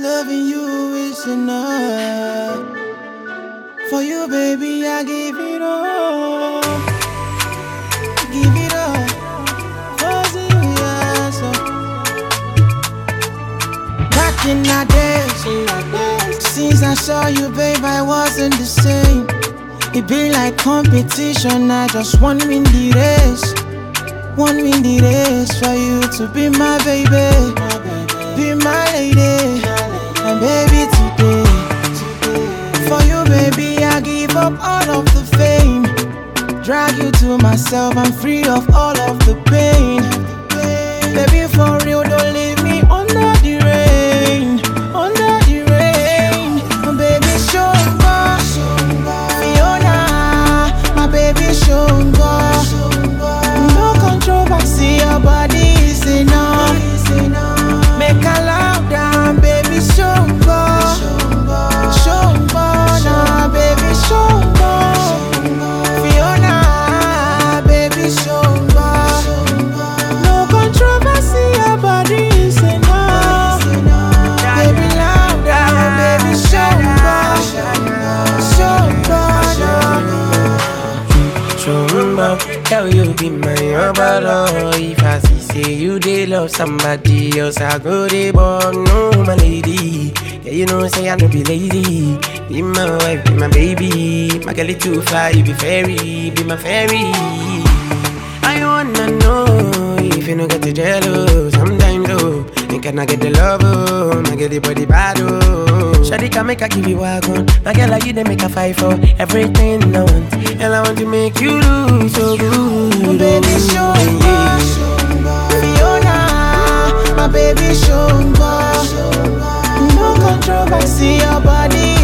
loving you is enough. For you, baby, I give it all. Give it all. For you, yes. Back in the days, since I saw you, babe, I wasn't the same. It be like competition, I just want win the race. One win the race for you to be my baby, be my lady, and baby today. For you, baby, I give up all of the fame. Drag you to myself, I'm free of all of the pain. Baby, for real, don't leave me under the rain, under the rain. Oh, baby, show me, Fiona, my baby, show me. No controversy, your body is enough. Make a loud down, baby, show me. Show me, nah, baby, show me. Fiona, baby, show me. No controversy, your body is enough. Baby, loud down, baby, show me. Show me. Tell you be my brother. If I see say you dey love somebody else, I go dey born. No, my lady. Yeah, you know say I no be lazy. Be my wife, be my baby. My girl is too fly, you be fairy, be my fairy. I wanna know if you no get to jealous. Sometimes though, and can I get the love? Oh, my girl the body bad oh. Shawty can make her give you wagon. My girl like you, they make her fight for everything I want. And I want to make you look so good. Baby, show me, Fiona, my baby, show me. No controversy, your body